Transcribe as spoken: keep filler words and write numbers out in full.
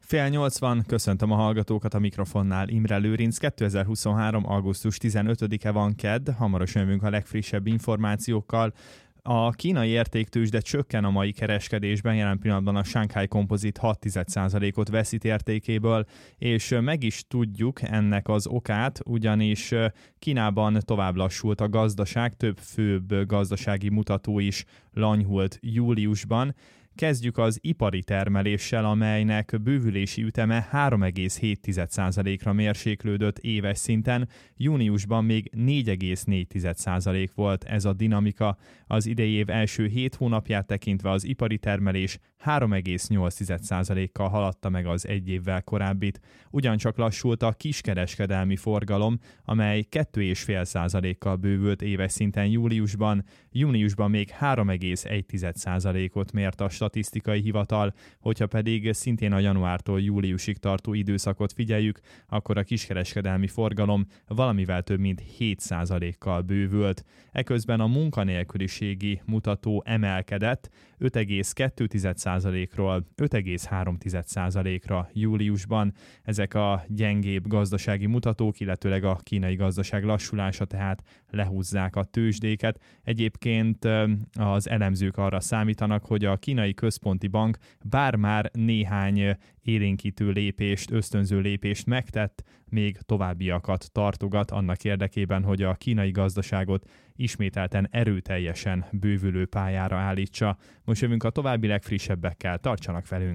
Fél nyolc van, köszöntöm a hallgatókat, a mikrofonnál Imre Lőrinc. kétezer-huszonhárom. augusztus tizenötödike van, kedd, hamarosan jövünk a legfrissebb információkkal. A kínai értéktőzsde csökken a mai kereskedésben, jelen pillanatban a Shanghai Composite hat egész egy százalékot veszít értékéből, és meg is tudjuk ennek az okát, ugyanis Kínában tovább lassult a gazdaság, több főbb gazdasági mutató is lanyhult júliusban. Kezdjük az ipari termeléssel, amelynek bővülési üteme három egész hét százalékra mérséklődött éves szinten, júniusban még négy egész négy százalék volt ez a dinamika. Az idei év első hét hónapját tekintve az ipari termelés három egész nyolc százalékkal haladta meg az egy évvel korábbit. Ugyancsak lassult a kiskereskedelmi forgalom, amely két egész öt százalékkal bővült éves szinten júliusban, júniusban még három egész egy százalékot mért a statisztikai hivatal, hogyha pedig szintén a januártól júliusig tartó időszakot figyeljük, akkor a kiskereskedelmi forgalom valamivel több mint hét százalékkal bővült. Eközben a munkanélküliségi mutató emelkedett öt egész kettő százalékról öt egész három százalékra júliusban. Ezek a gyengébb gazdasági mutatók, illetőleg a kínai gazdaság lassulása tehát lehúzzák a tőzsdéket. Egyébként az elemzők arra számítanak, hogy a kínai központi bank bár már néhány élénkítő lépést, ösztönző lépést megtett, még továbbiakat tartogat annak érdekében, hogy a kínai gazdaságot ismételten erőteljesen bővülő pályára állítsa. Most jövünk a további legfrissebbekkel, tartsanak velünk!